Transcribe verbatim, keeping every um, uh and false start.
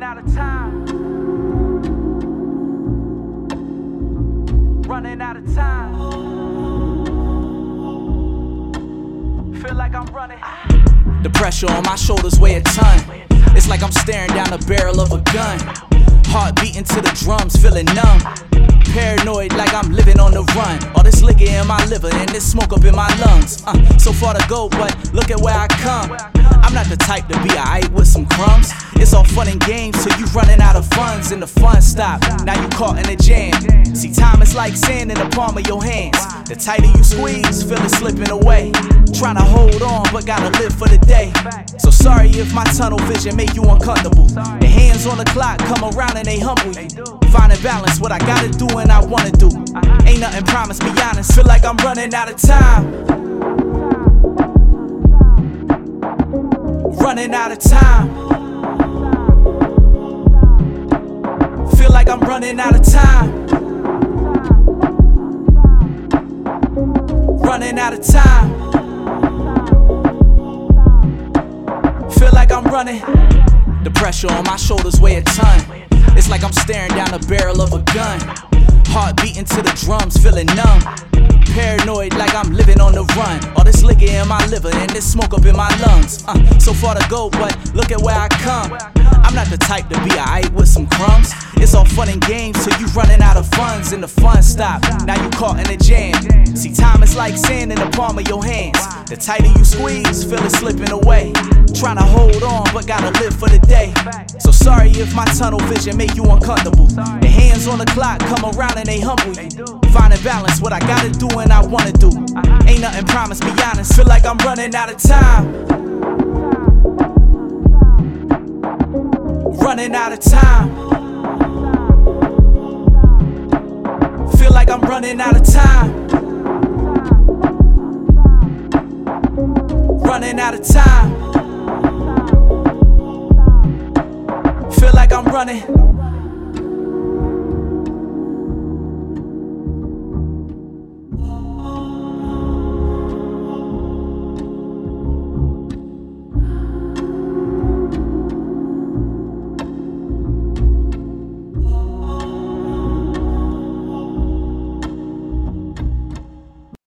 out of time. Running out of time. Feel like I'm running. The pressure on my shoulders weigh a ton. It's like I'm staring down the barrel of a gun. Heart beating to the drums, feeling numb. Paranoid like I'm living on the run. All this liquor in my liver and this smoke up in my lungs. uh, So far to go, but look at where I come. I'm not the type to be alright with some crumbs. It's all fun and games till you running out of funds and the fun stop. Now you caught in a jam. See, time is like sand in the palm of your hands. The tighter you squeeze, feel it slipping away. Trying to hold on, but gotta live for the day. So sorry if my tunnel vision make you uncomfortable. The hands on the clock come around and they humble you. Finding balance, what I gotta do and I wanna do. Ain't nothing promised, be honest. Feel like I'm running out of time. Running out of time. Feel like I'm running out of time. Running out of time. Feel like I'm running. The pressure on my shoulders weigh a ton. It's like I'm staring down the barrel of a gun. Heart beating to the drums, feeling numb. Paranoid like I'm living on the run. All this liquor in my liver and this smoke up in my lungs. uh, So far to go, but look at where I come. I'm not the type to be alright with some crumbs. It's all fun and games till you running out of funds and the fun stop. Now you caught in a jam. See, time is like sand in the palm of your hands. The tighter you squeeze, feel it slipping away. Trying to hold on, but gotta live for the day. So sorry if my tunnel vision make you uncomfortable. The hands on the clock come around and they humble you. Finding balance, what I gotta do and I wanna do. Ain't nothing promised, be honest. Feel like I'm running out of time. Running out of time. Feel like I'm running out of time. Running out of time. Feel like I'm running.